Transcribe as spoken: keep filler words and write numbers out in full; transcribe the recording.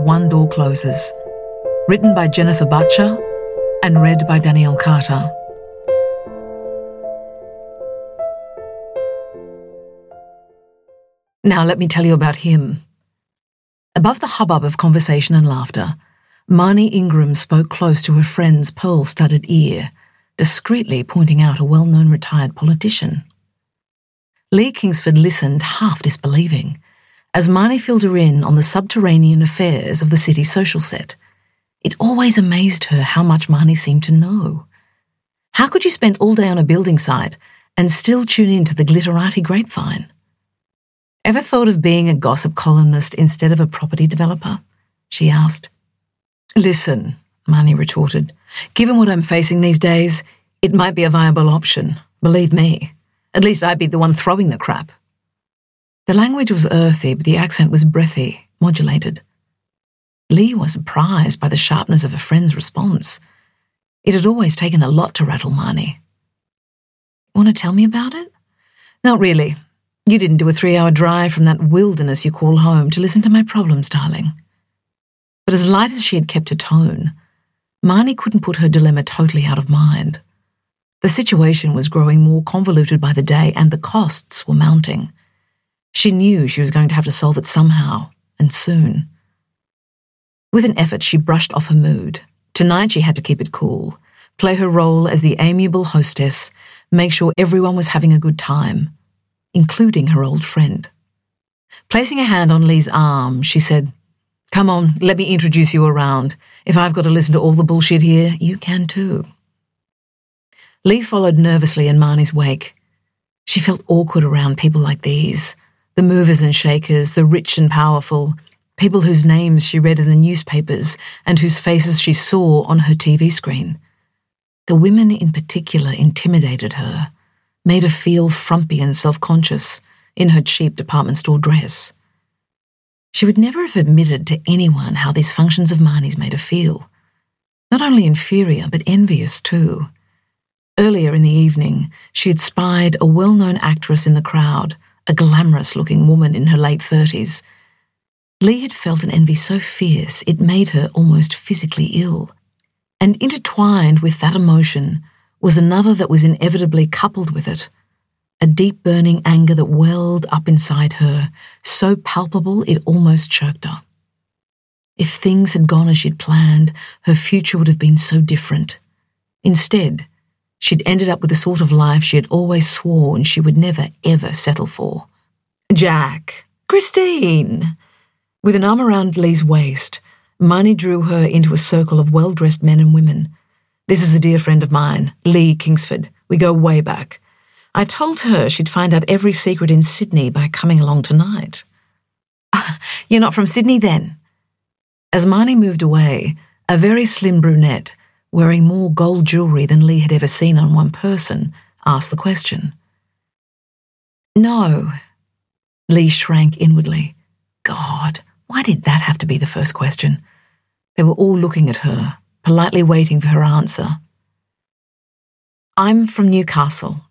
One Door Closes, written by Jennifer Butcher and read by Danielle Carter. Now let me tell you about him. Above the hubbub of conversation and laughter, Marnie Ingram spoke close to her friend's pearl-studded ear, discreetly pointing out a well-known retired politician. Lee Kingsford listened, half disbelieving, as Marnie filled her in on the subterranean affairs of the city social set. It always amazed her how much Marnie seemed to know. How could you spend all day on a building site and still tune in to the glitterati grapevine? Ever thought of being a gossip columnist instead of a property developer? She asked. Listen, Marnie retorted, given what I'm facing these days, it might be a viable option, believe me. At least I'd be the one throwing the crap. The language was earthy, but the accent was breathy, modulated. Lee was surprised by the sharpness of her friend's response. It had always taken a lot to rattle Marnie. Want to tell me about it? Not really. You didn't do a three-hour drive from that wilderness you call home to listen to my problems, darling. But as light as she had kept her tone, Marnie couldn't put her dilemma totally out of mind. The situation was growing more convoluted by the day, and the costs were mounting. She knew she was going to have to solve it somehow, and soon. With an effort, she brushed off her mood. Tonight she had to keep it cool, play her role as the amiable hostess, make sure everyone was having a good time, including her old friend. Placing a hand on Lee's arm, she said, Come on, let me introduce you around. If I've got to listen to all the bullshit here, you can too. Lee followed nervously in Marnie's wake. She felt awkward around people like these, the movers and shakers, the rich and powerful, people whose names she read in the newspapers and whose faces she saw on her T V screen. The women in particular intimidated her, made her feel frumpy and self-conscious in her cheap department store dress. She would never have admitted to anyone how these functions of Marnie's made her feel. Not only inferior, but envious too. Earlier in the evening, she had spied a well-known actress in the crowd, a glamorous-looking woman in her late thirties. Lee had felt an envy so fierce it made her almost physically ill. And intertwined with that emotion was another that was inevitably coupled with it, a deep burning anger that welled up inside her, so palpable it almost choked her. If things had gone as she'd planned, her future would have been so different. Instead, she'd ended up with the sort of life she had always sworn she would never, ever settle for. Jack! Christine! With an arm around Lee's waist, Marnie drew her into a circle of well-dressed men and women. This is a dear friend of mine, Lee Kingsford. We go way back. I told her she'd find out every secret in Sydney by coming along tonight. You're not from Sydney, then? As Marnie moved away, a very slim brunette, wearing more gold jewellery than Lee had ever seen on one person, asked the question. No. Lee shrank inwardly. God, why did that have to be the first question? They were all looking at her, politely waiting for her answer. I'm from Newcastle.